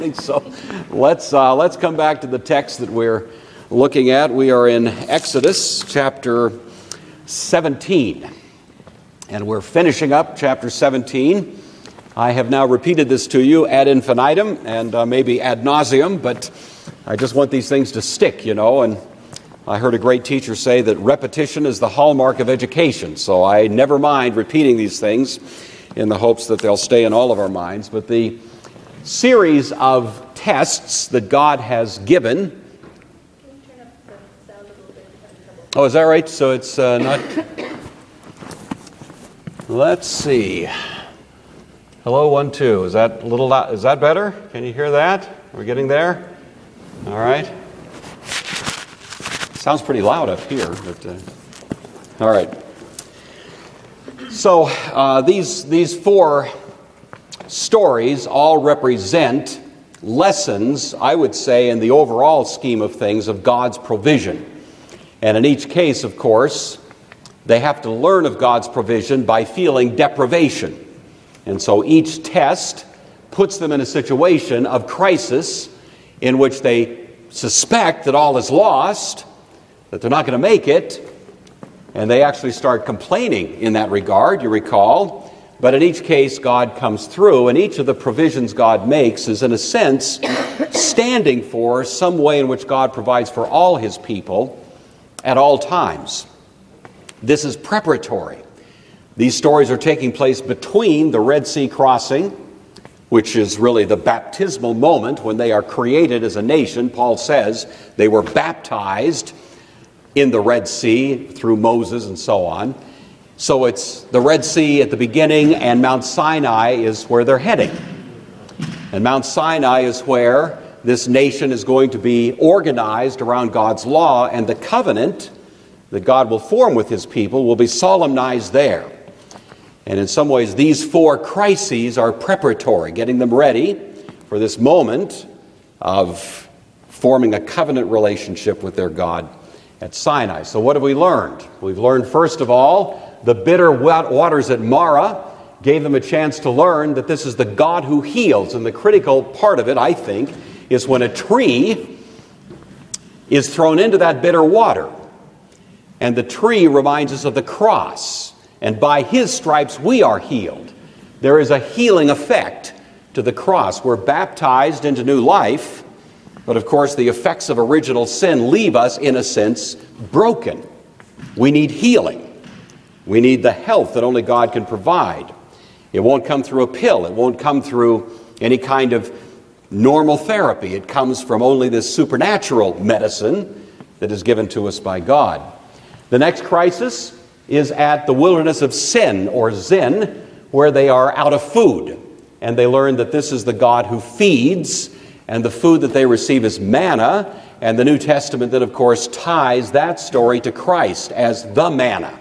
So let's come back to the text that we're looking at. We are in Exodus chapter 17, and we're finishing up chapter 17. I have now repeated this to you ad infinitum and maybe ad nauseum, but I just want these things to stick, and I heard a great teacher say that repetition is the hallmark of education, so I never mind repeating these things in the hopes that they'll stay in all of our minds. But the series of tests that God has given. Can you turn up the sound a little bit? Oh, is that right? So it's not. Let's see. Hello, 1, 2. Is that a little loud? Is that better? Can you hear that? We're getting there. All right. Sounds pretty loud up here, but all right. So these 4 stories all represent lessons, I would say, in the overall scheme of things, of God's provision. And in each case, of course, they have to learn of God's provision by feeling deprivation. And so each test puts them in a situation of crisis in which they suspect that all is lost, that they're not going to make it, and they actually start complaining in that regard, you recall. But in each case, God comes through, and each of the provisions God makes is, in a sense, standing for some way in which God provides for all His people at all times. This is preparatory. These stories are taking place between the Red Sea crossing, which is really the baptismal moment when they are created as a nation. Paul says they were baptized in the Red Sea through Moses and so on. So it's the Red Sea at the beginning, and Mount Sinai is where they're heading. And Mount Sinai is where this nation is going to be organized around God's law, and the covenant that God will form with His people will be solemnized there. And in some ways, these 4 crises are preparatory, getting them ready for this moment of forming a covenant relationship with their God at Sinai. So what have we learned? We've learned, first of all, the bitter waters at Marah gave them a chance to learn that this is the God who heals. And the critical part of it, I think, is when a tree is thrown into that bitter water. And the tree reminds us of the cross. And by His stripes we are healed. There is a healing effect to the cross. We're baptized into new life. But of course, the effects of original sin leave us, in a sense, broken. We need healing. We need the health that only God can provide. It won't come through a pill. It won't come through any kind of normal therapy. It comes from only this supernatural medicine that is given to us by God. The next crisis is at the wilderness of Sin, or Zin, where they are out of food. And they learn that this is the God who feeds, and the food that they receive is manna. And the New Testament then, of course, ties that story to Christ as the manna.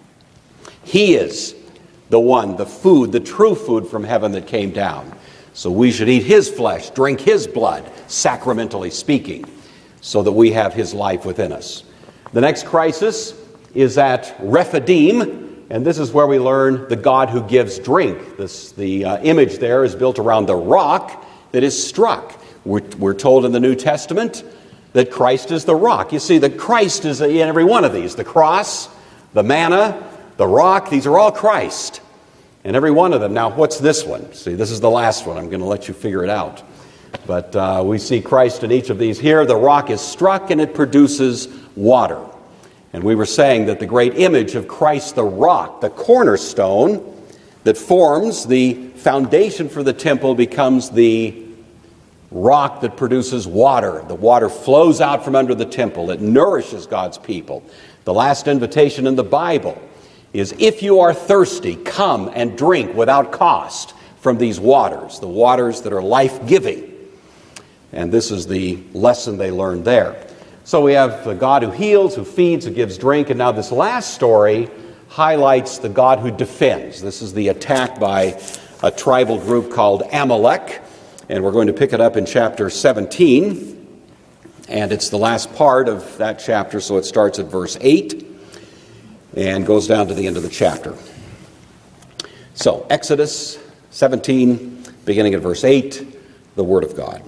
He is the one, the food, the true food from heaven that came down. So we should eat His flesh, drink His blood, sacramentally speaking, so that we have His life within us. The next crisis is at Rephidim, and this is where we learn the God who gives drink. The image there is built around the rock that is struck. We're told in the New Testament that Christ is the rock. You see, the Christ is in every one of these. The cross, the manna, the rock, these are all Christ. And every one of them. Now, what's this one? See, this is the last one. I'm going to let you figure it out. But we see Christ in each of these here. The rock is struck and it produces water. And we were saying that the great image of Christ, the rock, the cornerstone that forms the foundation for the temple, becomes the rock that produces water. The water flows out from under the temple. It nourishes God's people. The last invitation in the Bible is, if you are thirsty, come and drink without cost from these waters, the waters that are life-giving. And this is the lesson they learned there. So we have the God who heals, who feeds, who gives drink, and now this last story highlights the God who defends. This is the attack by a tribal group called Amalek, and we're going to pick it up in chapter 17, and it's the last part of that chapter, so it starts at verse 8 and goes down to the end of the chapter. So, Exodus 17, beginning at verse 8, the Word of God.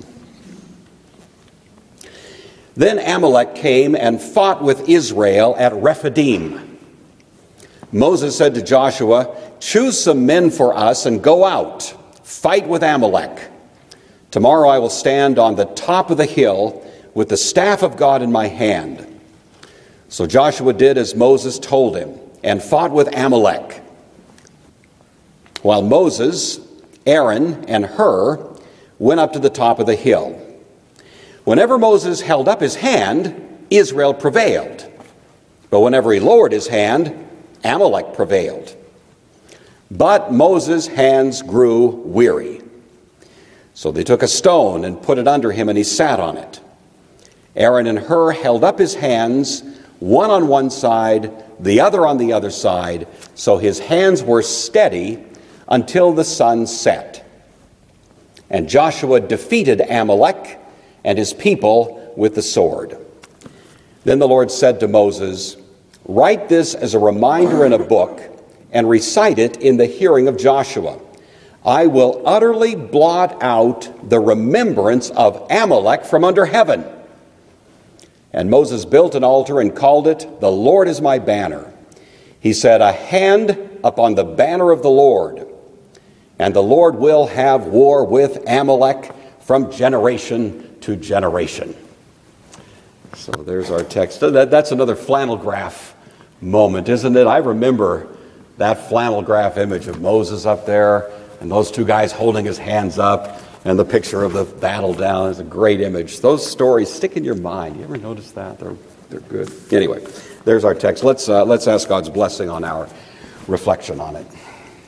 Then Amalek came and fought with Israel at Rephidim. Moses said to Joshua, "Choose some men for us and go out, fight with Amalek. Tomorrow I will stand on the top of the hill with the staff of God in my hand." So Joshua did as Moses told him and fought with Amalek. While Moses, Aaron, and Hur went up to the top of the hill. Whenever Moses held up his hand, Israel prevailed. But whenever he lowered his hand, Amalek prevailed. But Moses' hands grew weary. So they took a stone and put it under him, and he sat on it. Aaron and Hur held up his hands, one on one side, the other on the other side, so his hands were steady until the sun set. And Joshua defeated Amalek and his people with the sword. Then the Lord said to Moses, "Write this as a reminder in a book and recite it in the hearing of Joshua. I will utterly blot out the remembrance of Amalek from under heaven." And Moses built an altar and called it, "The Lord is my banner." He said, "A hand upon the banner of the Lord. And the Lord will have war with Amalek from generation to generation." So there's our text. That's another flannel graph moment, isn't it? I remember that flannel graph image of Moses up there and those two guys holding his hands up and the picture of the battle down. It's a great image. Those stories stick in your mind. You ever notice that? They're good. Anyway, there's our text. Let's ask God's blessing on our reflection on it.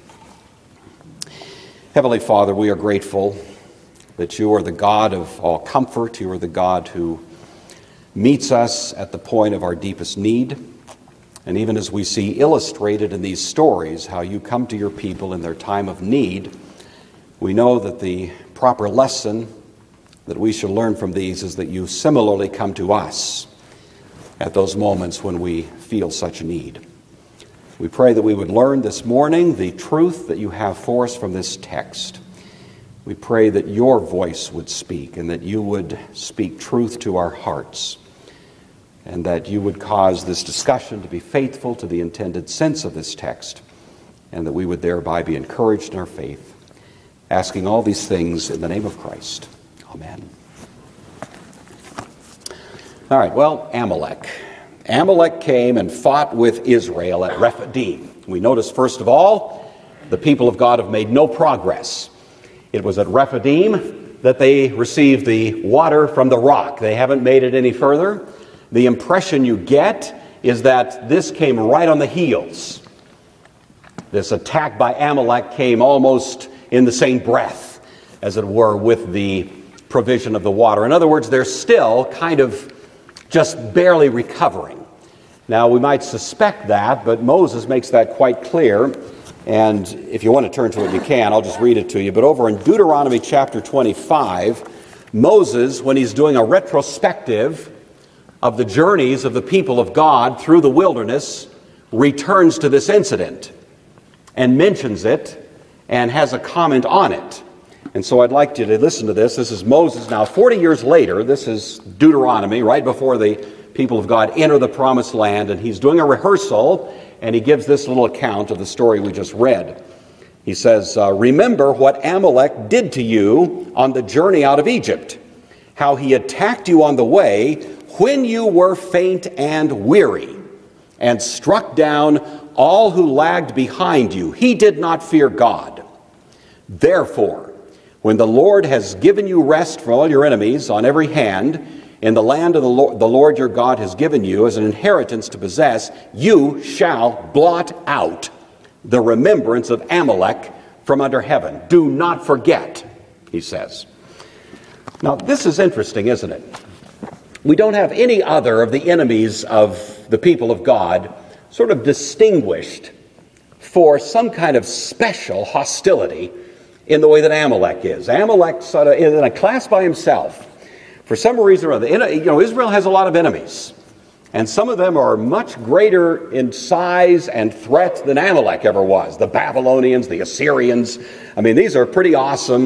Heavenly Father, we are grateful that you are the God of all comfort. You are the God who meets us at the point of our deepest need. And even as we see illustrated in these stories how you come to your people in their time of need, we know that the proper lesson that we should learn from these is that you similarly come to us at those moments when we feel such need. We pray that we would learn this morning the truth that you have for us from this text. We pray that your voice would speak and that you would speak truth to our hearts, and that you would cause this discussion to be faithful to the intended sense of this text, and that we would thereby be encouraged in our faith. Asking all these things in the name of Christ. Amen. All right, well, Amalek. Amalek came and fought with Israel at Rephidim. We notice, first of all, the people of God have made no progress. It was at Rephidim that they received the water from the rock. They haven't made it any further. The impression you get is that this came right on the heels. This attack by Amalek came almost in the same breath, as it were, with the provision of the water. In other words, they're still kind of just barely recovering. Now, we might suspect that, but Moses makes that quite clear. And if you want to turn to it, you can. I'll just read it to you. But over in Deuteronomy chapter 25, Moses, when he's doing a retrospective of the journeys of the people of God through the wilderness, returns to this incident and mentions it and has a comment on it. And so I'd like you to listen to this. This is Moses now 40 years later. This is Deuteronomy, right before the people of God enter the promised land. And he's doing a rehearsal, and he gives this little account of the story we just read. He says, "Remember what Amalek did to you on the journey out of Egypt, how he attacked you on the way when you were faint and weary, and struck down all who lagged behind you. He did not fear God. Therefore, when the Lord has given you rest from all your enemies on every hand, in the land of the Lord your God has given you as an inheritance to possess, you shall blot out the remembrance of Amalek from under heaven." Do not forget, he says. Now, this is interesting, isn't it? We don't have any other of the enemies of the people of God sort of distinguished for some kind of special hostility in the way that Amalek is. Amalek sort of is in a class by himself. For some reason or other, Israel has a lot of enemies, and some of them are much greater in size and threat than Amalek ever was. The Babylonians, the Assyrians. I mean, these are pretty awesome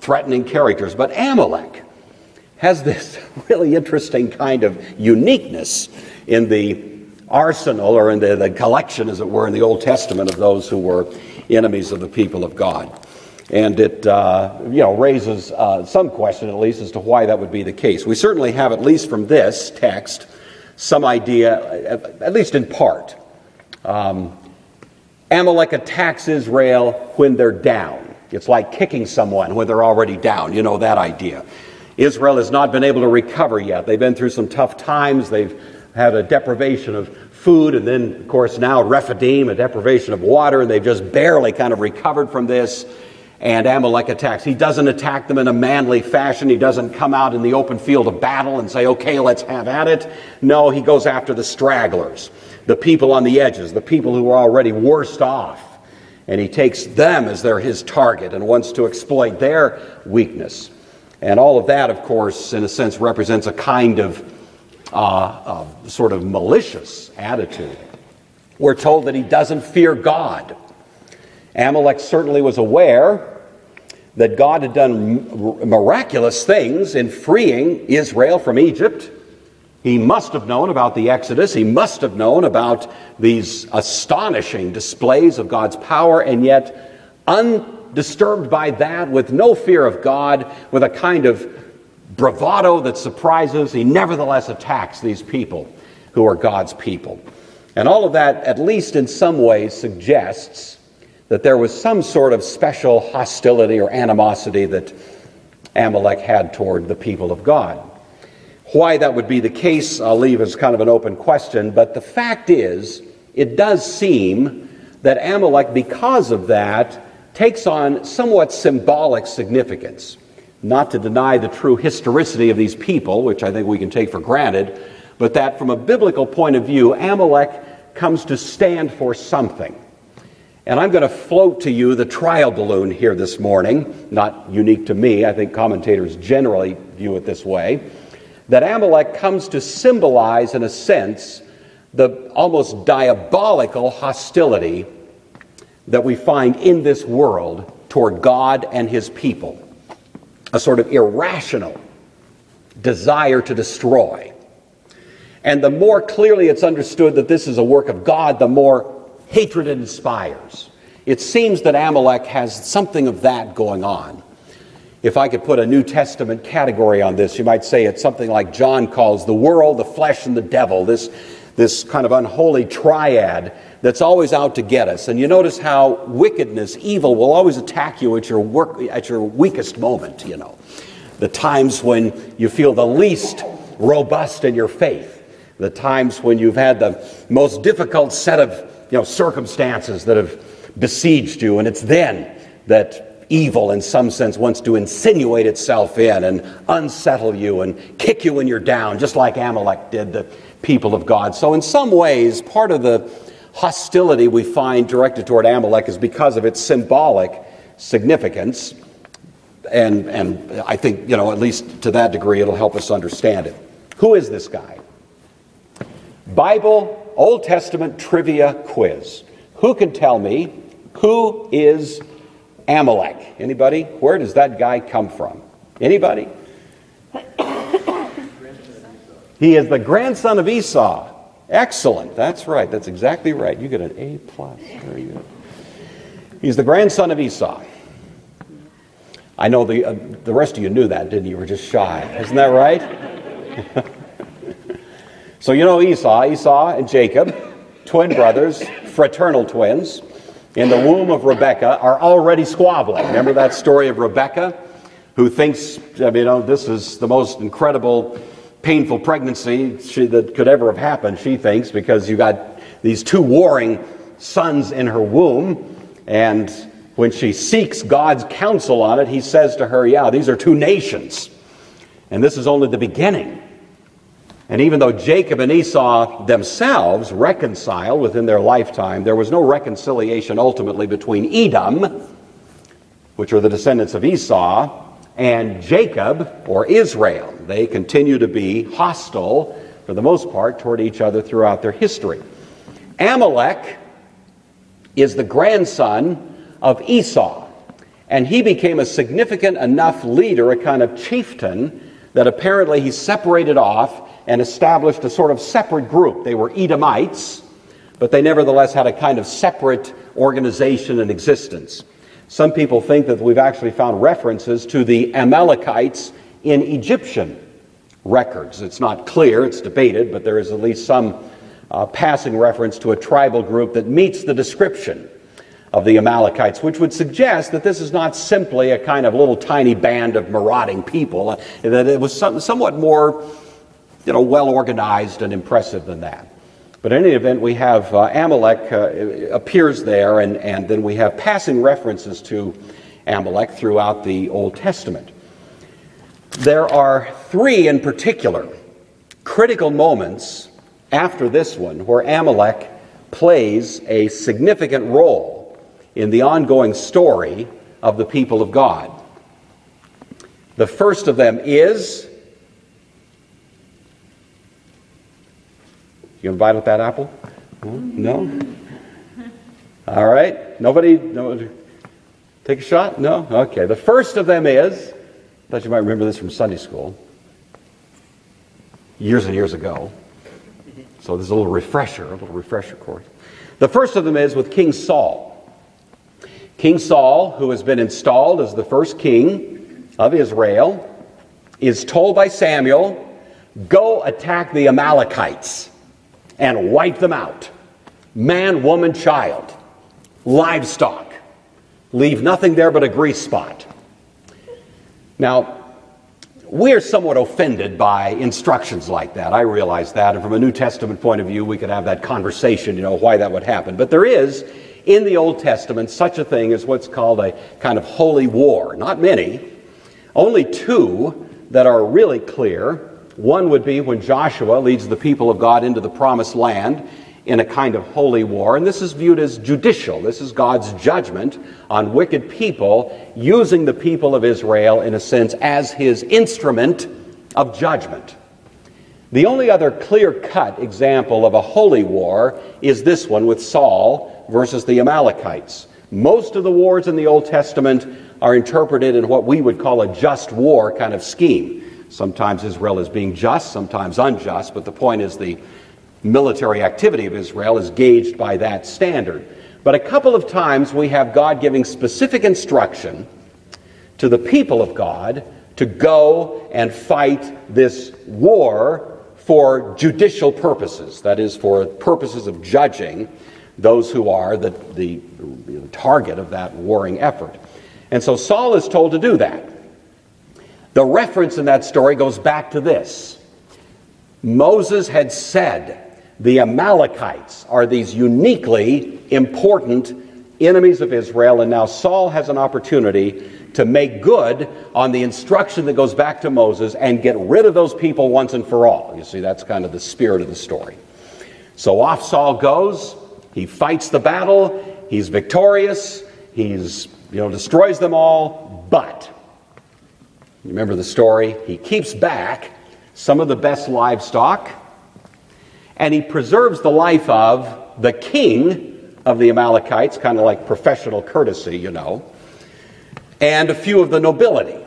threatening characters. But Amalek has this really interesting kind of uniqueness in the arsenal, or in the collection, as it were, in the Old Testament of those who were enemies of the people of God. And it raises some question, at least, as to why that would be the case. We certainly have, at least from this text, some idea, at least in part. Amalek attacks Israel when they're down. It's like kicking someone when they're already down. You know that idea. Israel has not been able to recover yet. They've been through some tough times. They've had a deprivation of food, and then, of course, now Rephidim, a deprivation of water, and they've just barely kind of recovered from this. And Amalek attacks. He doesn't attack them in a manly fashion. He doesn't come out in the open field of battle and say, okay, let's have at it. No, he goes after the stragglers, the people on the edges, the people who are already worst off. And he takes them as his target and wants to exploit their weakness. And all of that, of course, in a sense, represents a kind of sort of malicious attitude. We're told that he doesn't fear God. Amalek certainly was aware that God had done miraculous things in freeing Israel from Egypt. He must have known about the Exodus. He must have known about these astonishing displays of God's power, and yet undisturbed by that, with no fear of God, with a kind of bravado that surprises, he nevertheless attacks these people who are God's people. And all of that, at least in some ways, suggests that there was some sort of special hostility or animosity that Amalek had toward the people of God. Why that would be the case, I'll leave as kind of an open question, but the fact is, it does seem that Amalek, because of that, takes on somewhat symbolic significance. Not to deny the true historicity of these people, which I think we can take for granted, but that from a biblical point of view, Amalek comes to stand for something. And I'm going to float to you the trial balloon here this morning, not unique to me. I think commentators generally view it this way, that Amalek comes to symbolize, in a sense, the almost diabolical hostility that we find in this world toward God and his people. A sort of irrational desire to destroy. And the more clearly it's understood that this is a work of God, the more hatred it inspires. It seems that Amalek has something of that going on. If I could put a New Testament category on this, you might say it's something like John calls the world, the flesh, and the devil, this kind of unholy triad that's always out to get us. And you notice how wickedness, evil, will always attack you at your weakest moment, you know. The times when you feel the least robust in your faith. The times when you've had the most difficult set of circumstances that have besieged you, and it's then that evil, in some sense, wants to insinuate itself in and unsettle you and kick you when you're down, just like Amalek did the people of God. So in some ways, part of the hostility we find directed toward Amalek is because of its symbolic significance, and I think, at least to that degree, it'll help us understand it. Who is this guy? Bible, Old Testament trivia quiz. Who can tell me who is Amalek? Anybody? Where does that guy come from? Anybody? He is the grandson of Esau. Excellent. That's right. That's exactly right. You get an A+. Very good. He's the grandson of Esau. I know the rest of you knew that, didn't you? You were just shy. Isn't that right? So Esau and Jacob, twin brothers, fraternal twins, in the womb of Rebekah, are already squabbling. Remember that story of Rebekah, who thinks, this is the most incredible, painful pregnancy that could ever have happened, she thinks, because you got these two warring sons in her womb, and when she seeks God's counsel on it, he says to her, these are two nations, and this is only the beginning. And even though Jacob and Esau themselves reconciled within their lifetime, there was no reconciliation ultimately between Edom, which are the descendants of Esau, and Jacob, or Israel. They continue to be hostile, for the most part, toward each other throughout their history. Amalek is the grandson of Esau. And he became a significant enough leader, a kind of chieftain, that apparently he separated off and established a sort of separate group. They were Edomites, but they nevertheless had a kind of separate organization and existence. Some people think that we've actually found references to the Amalekites in Egyptian records. It's not clear, it's debated, but there is at least some passing reference to a tribal group that meets the description of the Amalekites, which would suggest that this is not simply a kind of little tiny band of marauding people, that it was somewhat more, well organized and impressive than that. But in any event, we have Amalek appears there, and then we have passing references to Amalek throughout the Old Testament. There are three in particular critical moments after this one where Amalek plays a significant role in the ongoing story of the people of God. The first of them is... You gonna bite at that apple? No? All right. Nobody? No. Take a shot? No? Okay. The first of them is... I thought you might remember this from Sunday school. Years and years ago. So there's a little refresher course. The first of them is with King Saul. King Saul, who has been installed as the first king of Israel, is told by Samuel, go attack the Amalekites and wipe them out. Man, woman, child, livestock. Leave nothing there but a grease spot. Now, we are somewhat offended by instructions like that. I realize that. And from a New Testament point of view, we could have that conversation, why that would happen. But there is, in the Old Testament, such a thing as what's called a kind of holy war. Not many. Only two that are really clear. One would be when Joshua leads the people of God into the promised land in a kind of holy war. And this is viewed as judicial. This is God's judgment on wicked people, using the people of Israel, in a sense, as his instrument of judgment. The only other clear-cut example of a holy war is this one with Saul versus the Amalekites. Most of the wars in the Old Testament are interpreted in what we would call a just war kind of scheme. Sometimes Israel is being just, sometimes unjust, but the point is the military activity of Israel is gauged by that standard. But a couple of times we have God giving specific instruction to the people of God to go and fight this war for judicial purposes, that is, for purposes of judging those who are the target of that warring effort. And so Saul is told to do that. The reference in that story goes back to this. Moses had said the Amalekites are these uniquely important enemies of Israel, and now Saul has an opportunity to make good on the instruction that goes back to Moses and get rid of those people once and for all. You see, that's kind of the spirit of the story. So off Saul goes. He fights the battle. He's victorious. He's, destroys them all. But, you remember the story? He keeps back some of the best livestock, and he preserves the life of the king of the Amalekites, kind of like professional courtesy, and a few of the nobility.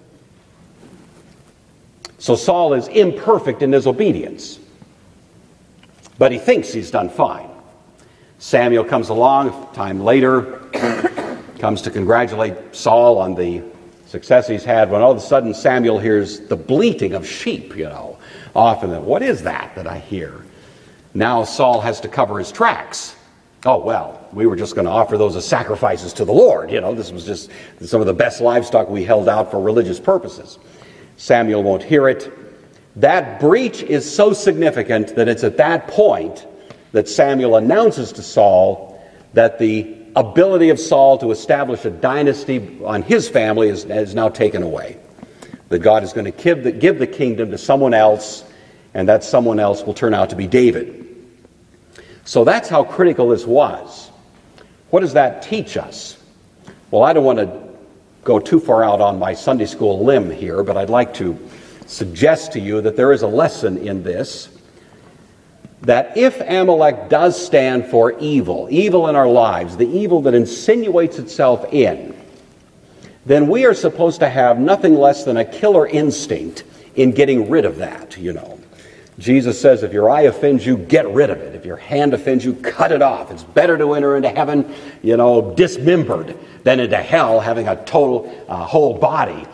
So Saul is imperfect in his obedience, but he thinks he's done fine. Samuel comes along a time later, comes to congratulate Saul on the success he's had, when all of a sudden Samuel hears the bleating of sheep, often. What is that I hear? Now Saul has to cover his tracks. Oh, well, we were just going to offer those as sacrifices to the Lord. This was just some of the best livestock we held out for religious purposes. Samuel won't hear it. That breach is so significant that it's at that point that Samuel announces to Saul that the ability of Saul to establish a dynasty on his family is now taken away. That God is going to give the kingdom to someone else, and that someone else will turn out to be David. So that's how critical this was. What does that teach us? Well, I don't want to go too far out on my Sunday school limb here, but I'd like to suggest to you that there is a lesson in this, that if Amalek does stand for evil in our lives, the evil that insinuates itself in, then we are supposed to have nothing less than a killer instinct in getting rid of that, Jesus says, if your eye offends you, get rid of it. If your hand offends you, cut it off. It's better to enter into heaven, dismembered than into hell having a total whole body.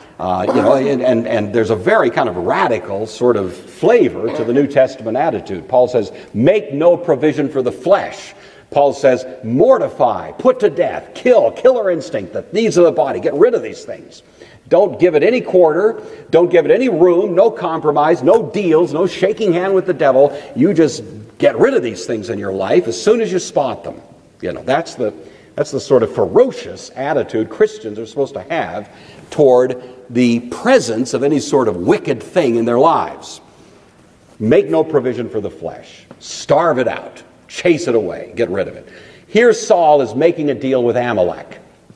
And there's a very kind of radical sort of flavor to the New Testament attitude. Paul says, make no provision for the flesh. Paul says, mortify, put to death, kill, killer instinct, the needs of the body. Get rid of these things. Don't give it any quarter. Don't give it any room, no compromise, no deals, no shaking hand with the devil. You just get rid of these things in your life as soon as you spot them. That's the sort of ferocious attitude Christians are supposed to have toward the presence of any sort of wicked thing in their lives. Make no provision for the flesh. Starve it out. Chase it away. Get rid of it. Here Saul is making a deal with Amalek.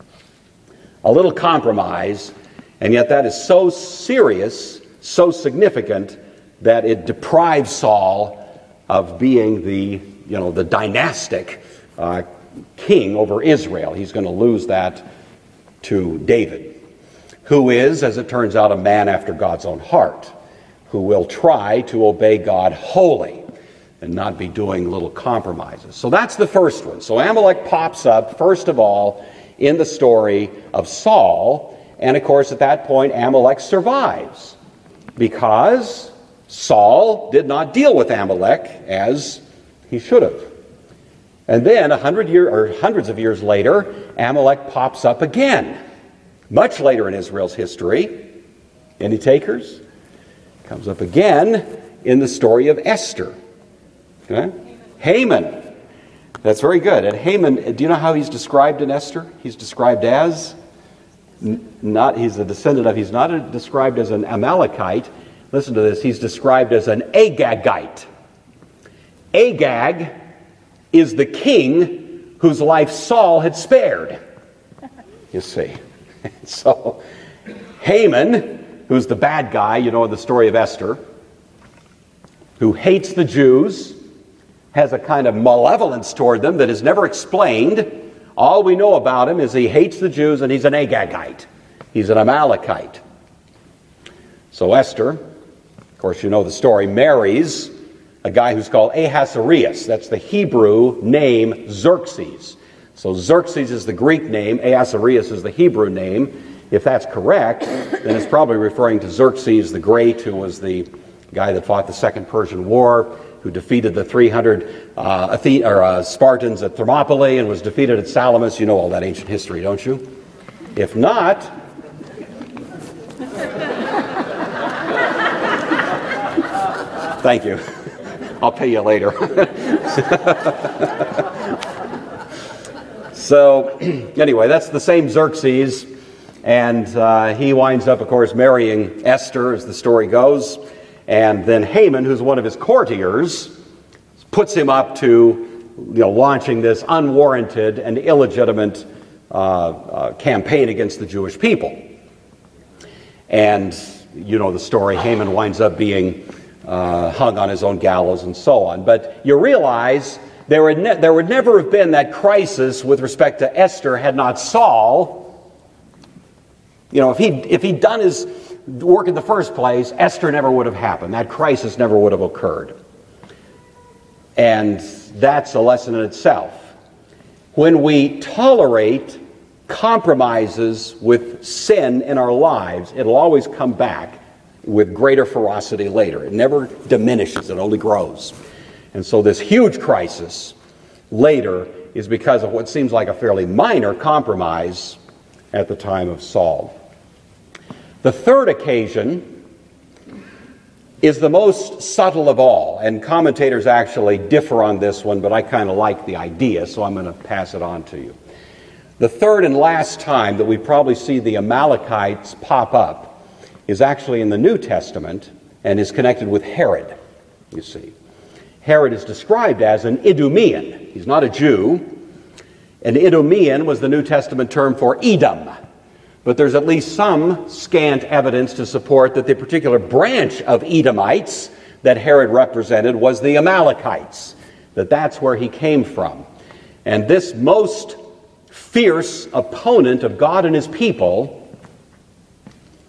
A little compromise. And yet that is so serious, so significant, that it deprives Saul of being the dynastic king over Israel. He's going to lose that to David, who is, as it turns out, a man after God's own heart, who will try to obey God wholly and not be doing little compromises. So that's the first one. So Amalek pops up, first of all, in the story of Saul. And, of course, at that point, Amalek survives because Saul did not deal with Amalek as he should have. And then, hundreds of years later, Amalek pops up again, much later in Israel's history. Any takers? Comes up again in the story of Esther. Okay? Haman. That's very good. And Haman, do you know how he's described in Esther? He's described as... he's not described as an Amalekite. Listen to this. He's described as an Agagite. Agag is the king whose life Saul had spared. You see. So Haman, who's the bad guy, in the story of Esther, who hates the Jews, has a kind of malevolence toward them that is never explained. All we know about him is he hates the Jews and he's an Agagite. He's an Amalekite. So Esther, of course you know the story, marries a guy who's called Ahasuerus. That's the Hebrew name Xerxes. So Xerxes is the Greek name, Ahasuerus is the Hebrew name. If that's correct, then it's probably referring to Xerxes the Great, who was the guy that fought the Second Persian War, who defeated the 300 Spartans at Thermopylae and was defeated at Salamis. You know all that ancient history, don't you? If not, thank you. I'll pay you later. So, anyway, that's the same Xerxes, and he winds up, of course, marrying Esther, as the story goes. And then Haman, who's one of his courtiers, puts him up to launching this unwarranted and illegitimate campaign against the Jewish people. And you know the story. Haman winds up being hung on his own gallows and so on. But you realize there would never have been that crisis with respect to Esther had not Saul, if he'd done his work in the first place, Esther never would have happened. That crisis never would have occurred. And that's a lesson in itself. When we tolerate compromises with sin in our lives, it'll always come back with greater ferocity later. It never diminishes, it only grows. And so this huge crisis later is because of what seems like a fairly minor compromise at the time of Saul. The third occasion is the most subtle of all, and commentators actually differ on this one, but I kind of like the idea, so I'm going to pass it on to you. The third and last time that we probably see the Amalekites pop up is actually in the New Testament and is connected with Herod, you see. Herod is described as an Idumean. He's not a Jew. An Idumean was the New Testament term for Edom. But there's at least some scant evidence to support that the particular branch of Edomites that Herod represented was the Amalekites, that's where he came from. And this most fierce opponent of God and his people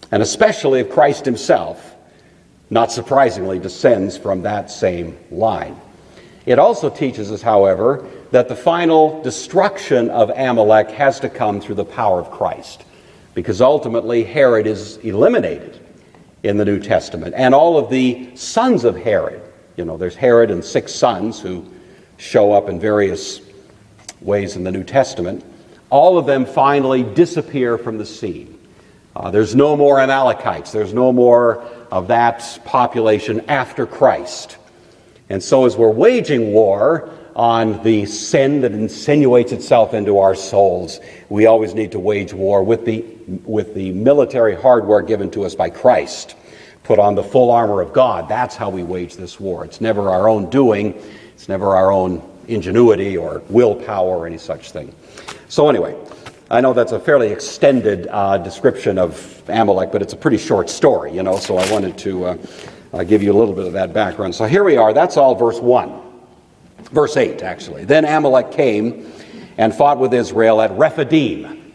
and especially of Christ himself, not surprisingly, descends from that same line. It also teaches us, however, that the final destruction of Amalek has to come through the power of Christ, because ultimately Herod is eliminated in the New Testament. And all of the sons of Herod, there's Herod and 6 sons who show up in various ways in the New Testament, all of them finally disappear from the scene. There's no more Amalekites. There's no more of that population after Christ. And so as we're waging war on the sin that insinuates itself into our souls, we always need to wage war with the military hardware given to us by Christ. Put on the full armor of God. That's how we wage this war. It's never our own doing. It's never our own ingenuity or willpower or any such thing. So anyway, I know that's a fairly extended description of Amalek, but it's a pretty short story, so I wanted to give you a little bit of that background. So here we are. That's all verse 1. Verse 8, actually. Then Amalek came and fought with Israel at Rephidim.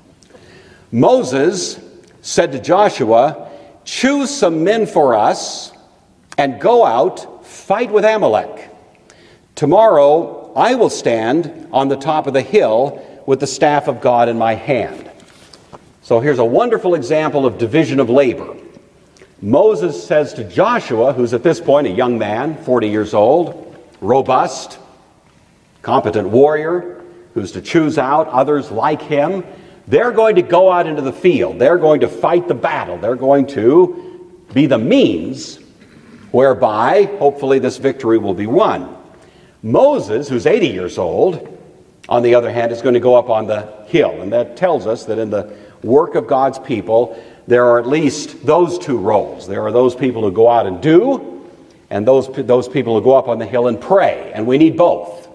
Moses said to Joshua, "Choose some men for us and go out, fight with Amalek. Tomorrow I will stand on the top of the hill with the staff of God in my hand." So here's a wonderful example of division of labor. Moses says to Joshua, who's at this point a young man, 40 years old, robust, competent warrior, who's to choose out others like him. They're going to go out into the field. They're going to fight the battle. They're going to be the means whereby, hopefully, this victory will be won. Moses, who's 80 years old, on the other hand, is going to go up on the hill. And that tells us that in the work of God's people, there are at least those two roles. There are those people who go out and do, and those people who go up on the hill and pray. And we need both,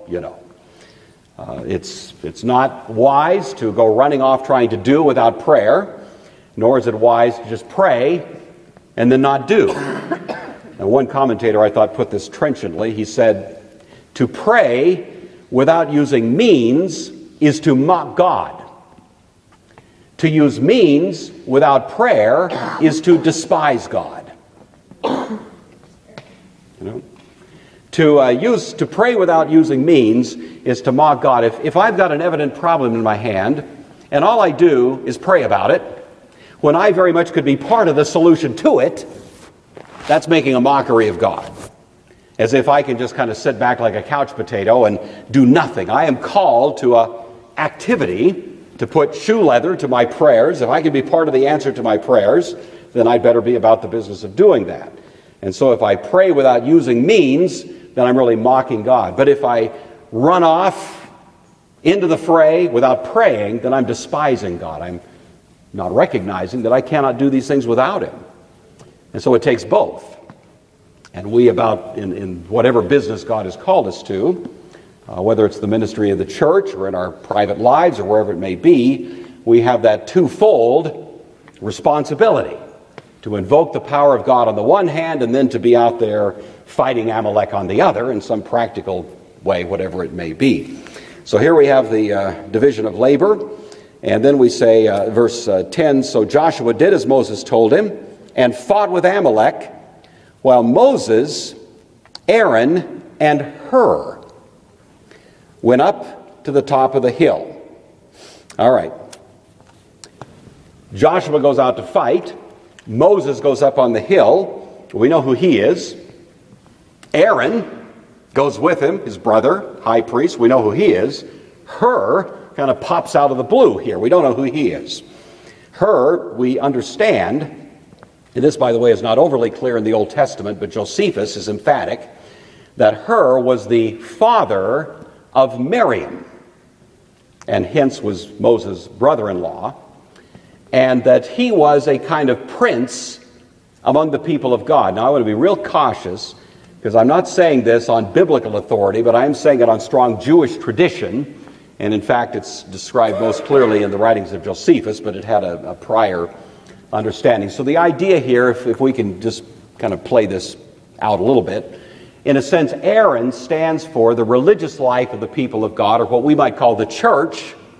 It's not wise to go running off trying to do without prayer, nor is it wise to just pray and then not do. And one commentator, I thought, put this trenchantly. He said, "To pray without using means is to mock God. To use means without prayer is to despise God." To pray without using means is to mock God. If I've got an evident problem in my hand and all I do is pray about it, when I very much could be part of the solution to it, that's making a mockery of God. As if I can just kind of sit back like a couch potato and do nothing. I am called to an activity to put shoe leather to my prayers. If I can be part of the answer to my prayers, then I'd better be about the business of doing that. And so if I pray without using means, then I'm really mocking God. But if I run off into the fray without praying, then I'm despising God. I'm not recognizing that I cannot do these things without Him. And so it takes both. And we in whatever business God has called us to, whether it's the ministry of the church or in our private lives or wherever it may be, we have that twofold responsibility to invoke the power of God on the one hand and then to be out there fighting Amalek on the other in some practical way, whatever it may be. So here we have the division of labor. And then we say, verse 10, "So Joshua did as Moses told him and fought with Amalek, while Moses, Aaron, and Hur went up to the top of the hill." All right. Joshua goes out to fight. Moses goes up on the hill. We know who he is. Aaron goes with him, his brother, high priest. We know who he is. Hur kind of pops out of the blue here. We don't know who he is. Hur, we understand, and this, by the way, is not overly clear in the Old Testament, but Josephus is emphatic, that Hur was the father of Miriam, and hence was Moses' brother-in-law, and that he was a kind of prince among the people of God. Now, I want to be real cautious, because I'm not saying this on biblical authority, but I am saying it on strong Jewish tradition, and in fact, it's described most clearly in the writings of Josephus, but it had a prior understanding. So the idea here, if we can just kind of play this out a little bit, in a sense, Aaron stands for the religious life of the people of God, or what we might call the church.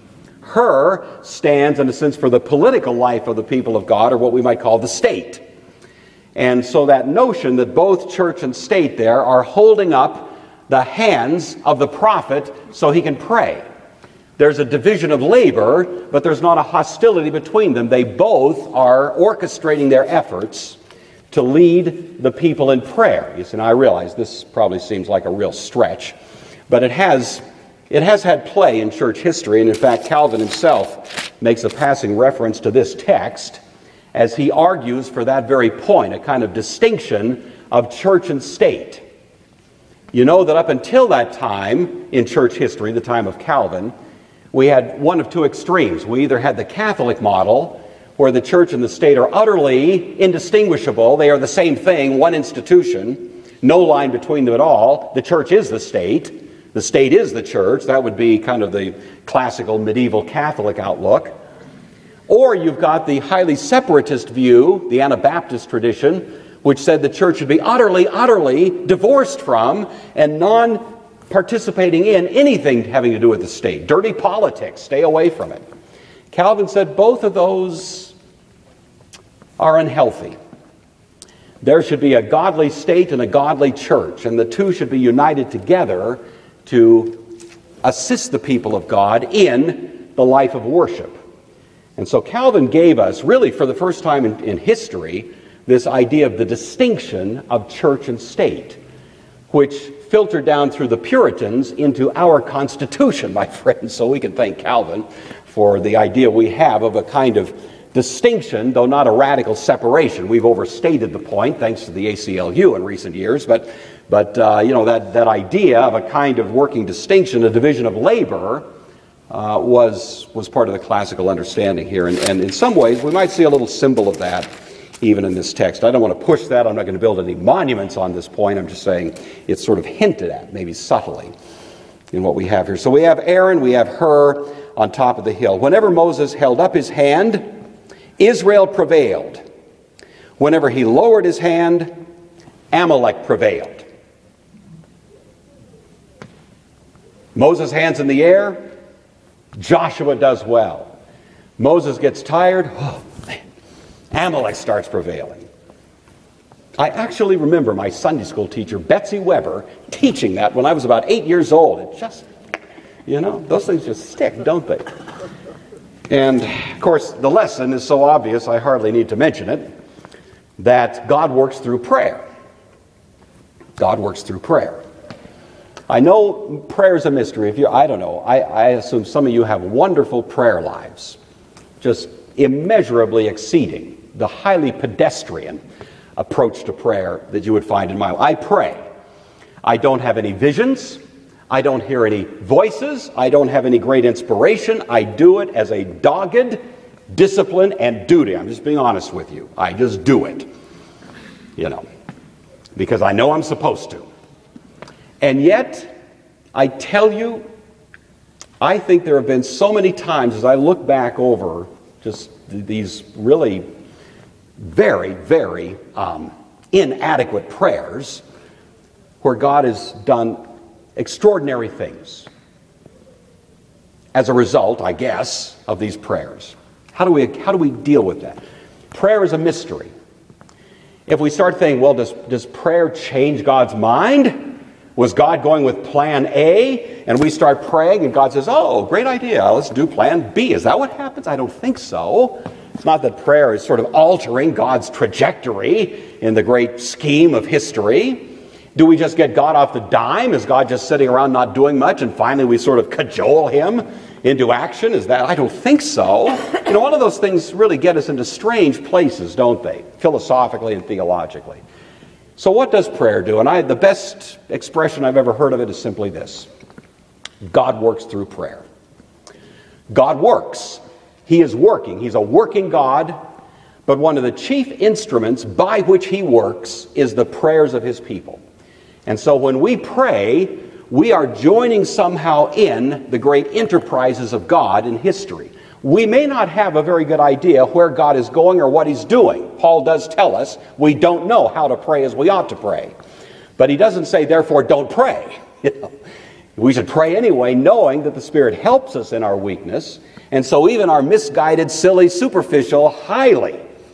Her stands, in a sense, for the political life of the people of God, or what we might call the state. And so that notion that both church and state there are holding up the hands of the prophet so he can pray. There's a division of labor, but there's not a hostility between them. They both are orchestrating their efforts to lead the people in prayer. You see, and I realize this probably seems like a real stretch, but it has had play in church history, and in fact Calvin himself makes a passing reference to this text as he argues for that very point, a kind of distinction of church and state. You know that up until that time in church history, the time of Calvin, we had one of two extremes. We either had the Catholic model, where the church and the state are utterly indistinguishable. They are the same thing, one institution, no line between them at all. The church is the state is the church. That would be kind of the classical medieval Catholic outlook. Or you've got the highly separatist view, the Anabaptist tradition, which said the church should be utterly divorced from and non-participating in anything having to do with the state. Dirty politics, stay away from it. Calvin said both of those are unhealthy. There should be a godly state and a godly church, and the two should be united together to assist the people of God in the life of worship. And so Calvin gave us, really for the first time in history, this idea of the distinction of church and state, which filtered down through the Puritans into our Constitution, my friends. So we can thank Calvin for the idea we have of a kind of distinction, though not a radical separation. We've overstated the point, thanks to the ACLU in recent years, but that idea of a kind of working distinction, a division of labor, was part of the classical understanding here. And in some ways, we might see a little symbol of that even in this text. I don't want to push that. I'm not going to build any monuments on this point. I'm just saying it's sort of hinted at, maybe subtly, in what we have here. So we have Aaron, we have Hur on top of the hill. Whenever Moses held up his hand, Israel prevailed. Whenever he lowered his hand, Amalek prevailed. Moses' hands in the air, Joshua does well. Moses gets tired, Amalek starts prevailing. I actually remember my Sunday school teacher, Betsy Weber, teaching that when I was about 8 years old. It just, those things just stick, don't they? And, of course, the lesson is so obvious, I hardly need to mention it, that God works through prayer. God works through prayer. I know prayer is a mystery. I don't know. I assume some of you have wonderful prayer lives, just immeasurably exceeding the highly pedestrian approach to prayer that you would find in my life. I pray. I don't have any visions. I don't hear any voices. I don't have any great inspiration. I do it as a dogged discipline and duty. I'm just being honest with you. I just do it, because I know I'm supposed to. And yet, I tell you, I think there have been so many times as I look back over just these really very, very inadequate prayers where God has done extraordinary things as a result, I guess, of these prayers. How do we deal with that? Prayer is a mystery. If we start thinking, well, does prayer change God's mind? Was God going with plan A, and we start praying, and God says, oh, great idea, let's do plan B. Is that what happens? I don't think so. It's not that prayer is sort of altering God's trajectory in the great scheme of history. Do we just get God off the dime? Is God just sitting around not doing much, and finally we sort of cajole him into action? Is that? I don't think so. All of those things really get us into strange places, don't they? Philosophically and theologically. So what does prayer do? And the best expression I've ever heard of it is simply this. God works through prayer. God works. He is working. He's a working God. But one of the chief instruments by which he works is the prayers of his people. And so when we pray, we are joining somehow in the great enterprises of God in history. We may not have a very good idea where God is going or what he's doing. Paul does tell us we don't know how to pray as we ought to pray. But he doesn't say, therefore, don't pray. We should pray anyway, knowing that the Spirit helps us in our weakness. And so even our misguided, silly, superficial, highly,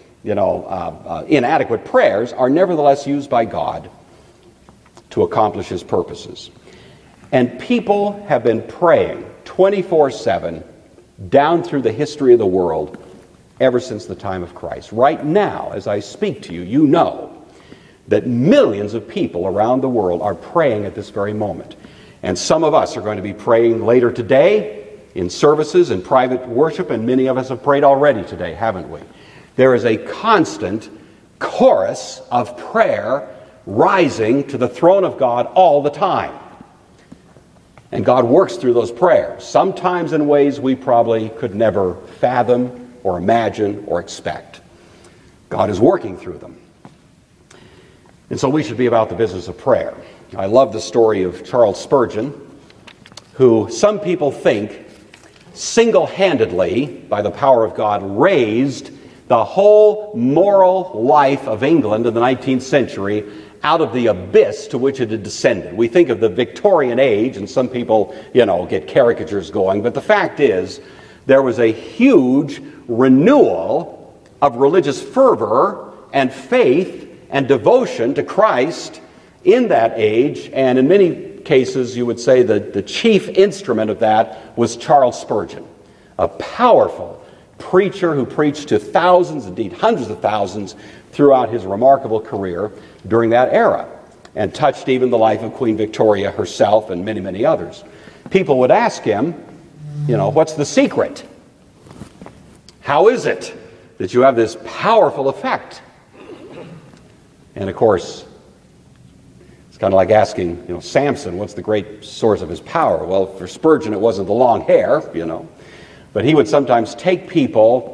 inadequate prayers are nevertheless used by God to accomplish His purposes. And people have been praying 24/7 down through the history of the world ever since the time of Christ. Right now, as I speak to you, you know that millions of people around the world are praying at this very moment. And some of us are going to be praying later today in services and private worship, and many of us have prayed already today, haven't we? There is a constant chorus of prayer rising to the throne of God all the time. And God works through those prayers, sometimes in ways we probably could never fathom or imagine or expect. God is working through them. And so we should be about the business of prayer. I love the story of Charles Spurgeon, who some people think single-handedly, by the power of God, raised the whole moral life of England in the 19th century out of the abyss to which it had descended. We think of the Victorian age, and some people, get caricatures going, but the fact is, there was a huge renewal of religious fervor and faith and devotion to Christ in that age, and in many cases, you would say that the chief instrument of that was Charles Spurgeon, a powerful preacher who preached to thousands, indeed hundreds of thousands, throughout his remarkable career during that era, and touched even the life of Queen Victoria herself and many, many others. People would ask him, what's the secret? How is it that you have this powerful effect? And of course, it's kind of like asking, Samson, what's the great source of his power? Well, for Spurgeon, it wasn't the long hair, but he would sometimes take people.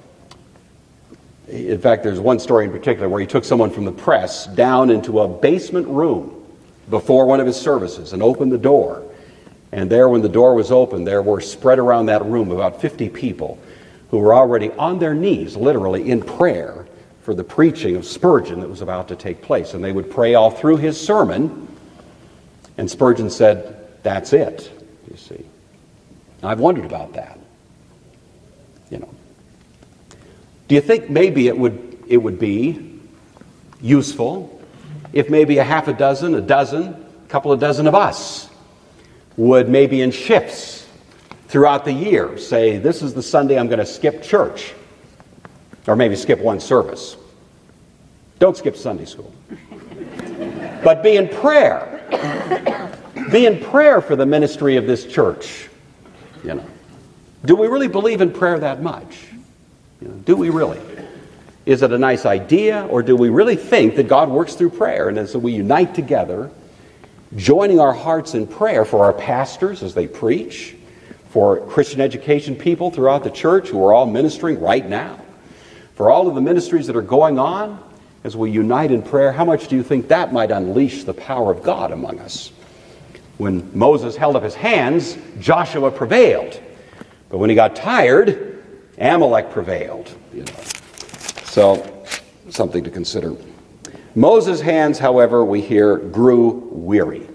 In fact, there's one story in particular where he took someone from the press down into a basement room before one of his services and opened the door. And there, when the door was open, there were spread around that room about 50 people who were already on their knees, literally in prayer, for the preaching of Spurgeon that was about to take place. And they would pray all through his sermon. And Spurgeon said, that's it, you see. I've wondered about that. Do you think maybe it would be useful if maybe a half a dozen, a couple of dozen of us would maybe in shifts throughout the year say, this is the Sunday I'm going to skip church, or maybe skip one service. Don't skip Sunday school. But be in prayer. Be in prayer for the ministry of this church. Do we really believe in prayer that much? Do we really? Is it a nice idea, or do we really think that God works through prayer? And so we unite together, joining our hearts in prayer for our pastors as they preach, for Christian education people throughout the church who are all ministering right now, for all of the ministries that are going on, as we unite in prayer. How much do you think that might unleash the power of God among us? When Moses held up his hands, Joshua prevailed. But when he got tired, Amalek prevailed. So, something to consider. Moses' hands, however, we hear, grew weary.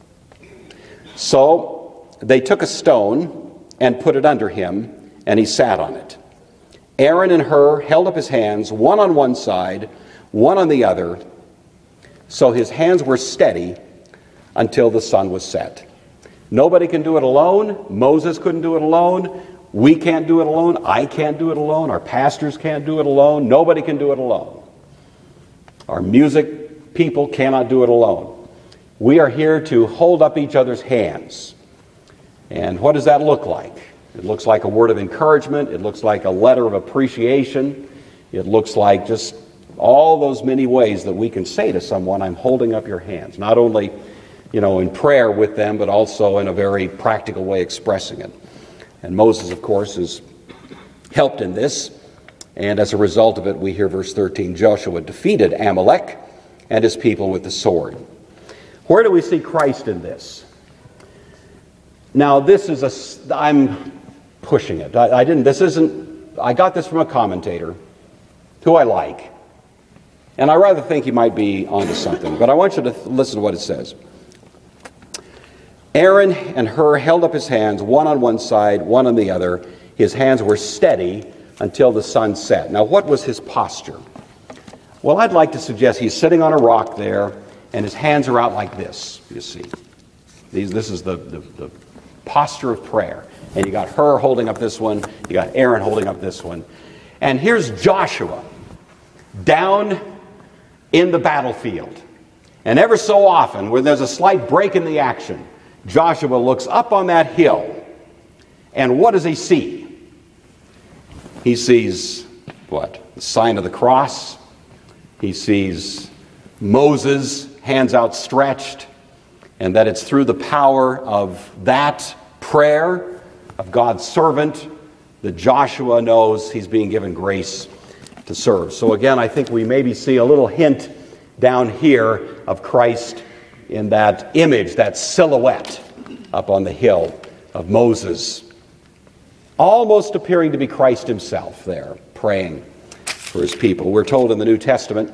So, they took a stone and put it under him, and he sat on it. Aaron and Hur held up his hands, one on one side, one on the other, so his hands were steady until the sun was set. Nobody can do it alone. Moses couldn't do it alone. We can't do it alone. I can't do it alone. Our pastors can't do it alone. Nobody can do it alone. Our music people cannot do it alone. We are here to hold up each other's hands. And what does that look like? It looks like a word of encouragement. It looks like a letter of appreciation. It looks like just all those many ways that we can say to someone, I'm holding up your hands. Not only, in prayer with them, but also in a very practical way expressing it. And Moses, of course, is helped in this. And as a result of it, we hear verse 13, Joshua defeated Amalek and his people with the sword. Where do we see Christ in this? Now, I'm pushing it. I got this from a commentator who I like. And I rather think he might be onto something. But I want you to listen to what it says. Aaron and Hur held up his hands, one on one side, one on the other. His hands were steady until the sun set. Now, what was his posture? Well, I'd like to suggest he's sitting on a rock there, and his hands are out like this, you see. This is the posture of prayer. And you got Hur holding up this one, you got Aaron holding up this one. And here's Joshua down in the battlefield. And ever so often, where there's a slight break in the action, Joshua looks up on that hill, and what does he see? He sees what? The sign of the cross. He sees Moses, hands outstretched, and that it's through the power of that prayer of God's servant that Joshua knows he's being given grace to serve. So again, I think we maybe see a little hint down here of Christ in that image, that silhouette up on the hill of Moses, almost appearing to be Christ himself there, praying for his people. We're told in the New Testament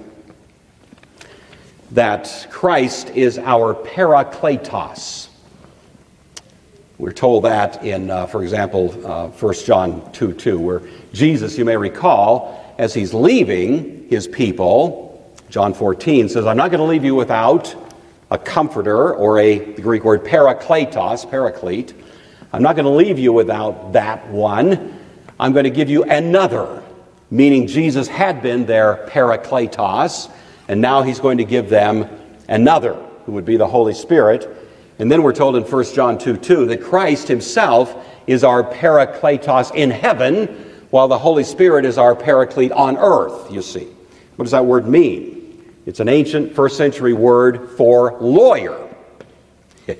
that Christ is our Parakletos. We're told that in, for example, 1 John 2:2, where Jesus, you may recall, as he's leaving his people, John 14 says, I'm not going to leave you without a comforter, or the Greek word parakletos, paraclete. I'm not going to leave you without that one. I'm going to give you another, meaning Jesus had been their parakletos, and now he's going to give them another, who would be the Holy Spirit. And then we're told in 1 John 2:2 that Christ himself is our parakletos in heaven, while the Holy Spirit is our paraclete on earth, you see. What does that word mean? It's an ancient first century word for lawyer. I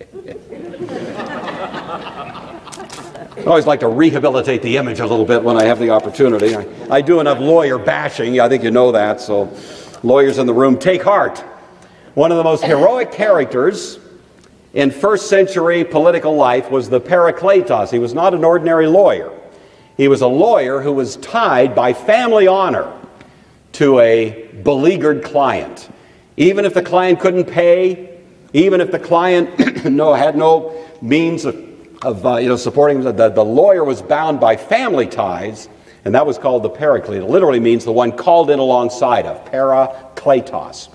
always like to rehabilitate the image a little bit when I have the opportunity. I do enough lawyer bashing. I think you know that. So lawyers in the room, take heart. One of the most heroic characters in first century political life was the Parakletos. He was not an ordinary lawyer. He was a lawyer who was tied by family honor to a beleaguered client. Even if the client couldn't pay, even if the client had no means of supporting him, the lawyer was bound by family ties, and that was called the paraclete. It literally means the one called in alongside of, parakletos.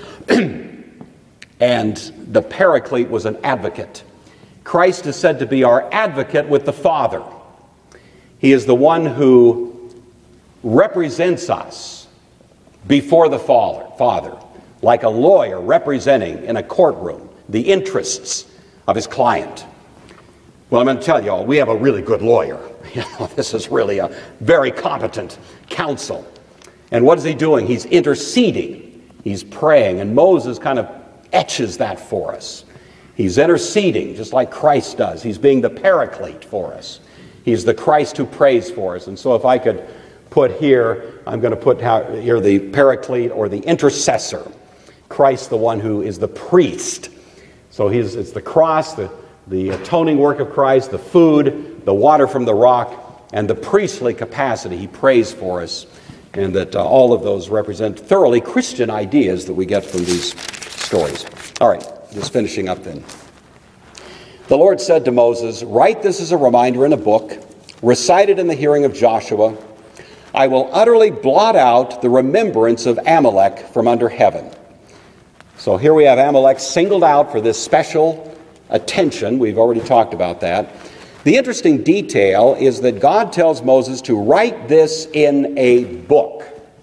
And the paraclete was an advocate. Christ is said to be our advocate with the Father. He is the one who represents us before the Father, like a lawyer representing in a courtroom the interests of his client. Well, I'm going to tell you all, we have a really good lawyer. This is really a very competent counsel. And what is he doing? He's interceding. He's praying. And Moses kind of etches that for us. He's interceding, just like Christ does. He's being the paraclete for us. He's the Christ who prays for us. And so if I could put here, I'm going to put here the paraclete or the intercessor. Christ, the one who is the priest. So it's the cross, the atoning work of Christ, the food, the water from the rock, and the priestly capacity. He prays for us. And that all of those represent thoroughly Christian ideas that we get from these stories. All right, just finishing up then. The Lord said to Moses, write this as a reminder in a book, recite it in the hearing of Joshua. I will utterly blot out the remembrance of Amalek from under heaven. So here we have Amalek singled out for this special attention. We've already talked about that. The interesting detail is that God tells Moses to write this in a book.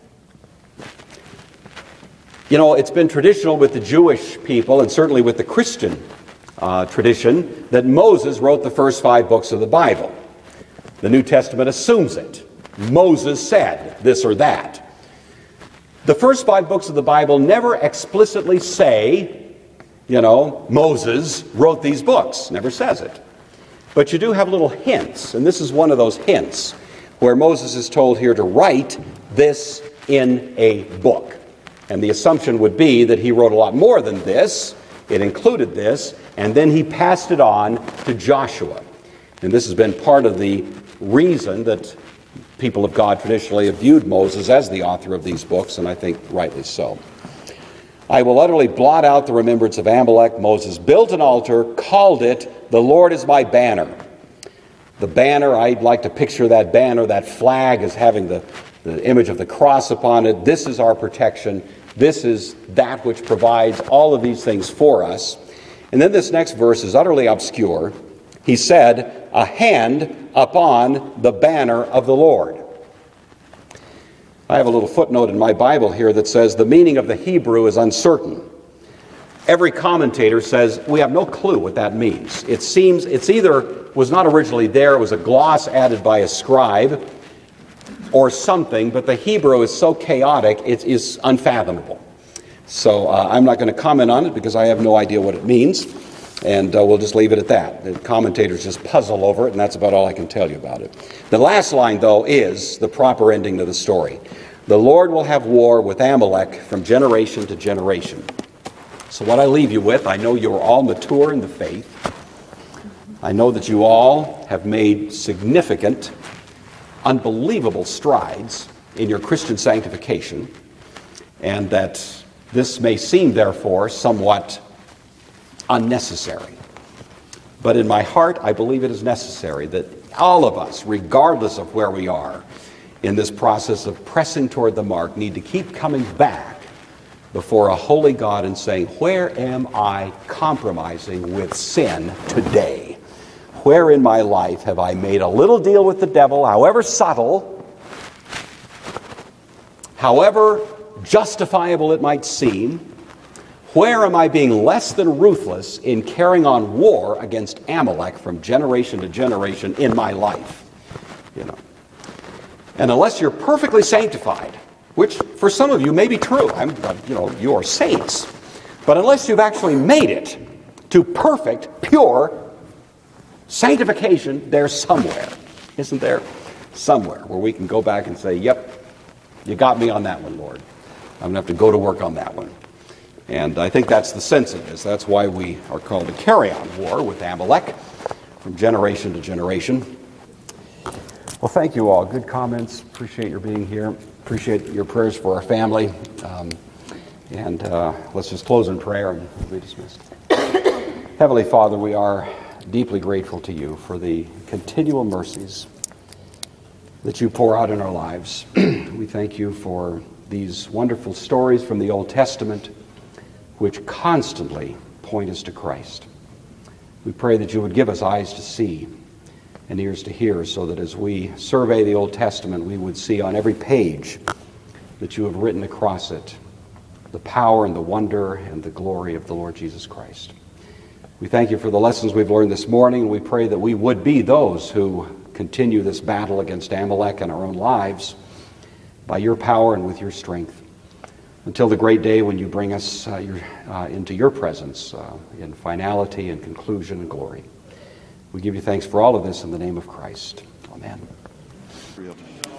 You know, it's been traditional with the Jewish people, and certainly with the Christian tradition, that Moses wrote the first 5 books of the Bible. The New Testament assumes it. Moses said this or that. The first 5 books of the Bible never explicitly say, Moses wrote these books. Never says it. But you do have little hints, and this is one of those hints, where Moses is told here to write this in a book. And the assumption would be that he wrote a lot more than this. It included this, and then he passed it on to Joshua. And this has been part of the reason that people of God traditionally have viewed Moses as the author of these books, and I think rightly so. I will utterly blot out the remembrance of Amalek. Moses built an altar, called it, "The Lord is my banner." The banner, I'd like to picture that banner, that flag, as having the image of the cross upon it. This is our protection. This is that which provides all of these things for us. And then this next verse is utterly obscure. He said, "A hand upon the banner of the Lord." I have a little footnote in my Bible here that says the meaning of the Hebrew is uncertain. Every commentator says we have no clue what that means. It seems it's either was not originally there, it was a gloss added by a scribe or something, but the Hebrew is so chaotic, it is unfathomable. So I'm not going to comment on it because I have no idea what it means, and we'll just leave it at that. The commentators just puzzle over it, and that's about all I can tell you about it. The last line, though, is the proper ending to the story. The Lord will have war with Amalek from generation to generation. So what I leave you with, I know you're all mature in the faith. I know that you all have made significant, unbelievable strides in your Christian sanctification, and that this may seem, therefore, somewhat unnecessary. But in my heart, I believe it is necessary that all of us, regardless of where we are in this process of pressing toward the mark, need to keep coming back before a holy God and saying, where am I compromising with sin today? Where in my life have I made a little deal with the devil, however subtle, however justifiable it might seem? Where am I being less than ruthless in carrying on war against Amalek from generation to generation in my life? And unless you're perfectly sanctified, which for some of you may be true, you are saints, but unless you've actually made it to perfect, pure sanctification, there's somewhere, isn't there? Somewhere where we can go back and say, yep, you got me on that one, Lord. I'm going to have to go to work on that one. And I think that's the sense of this. That's why we are called to carry on war with Amalek from generation to generation. Well, thank you all. Good comments. Appreciate your being here. Appreciate your prayers for our family. And let's just close in prayer and be dismissed. Heavenly Father, we are deeply grateful to you for the continual mercies that you pour out in our lives. We thank you for these wonderful stories from the Old Testament, which constantly point us to Christ. We pray that you would give us eyes to see and ears to hear, so that as we survey the Old Testament, we would see on every page that you have written across it the power and the wonder and the glory of the Lord Jesus Christ. We thank you for the lessons we've learned this morning, and we pray that we would be those who continue this battle against Amalek in our own lives by your power and with your strength, until the great day when you bring us into your presence in finality and conclusion and glory. We give you thanks for all of this in the name of Christ. Amen.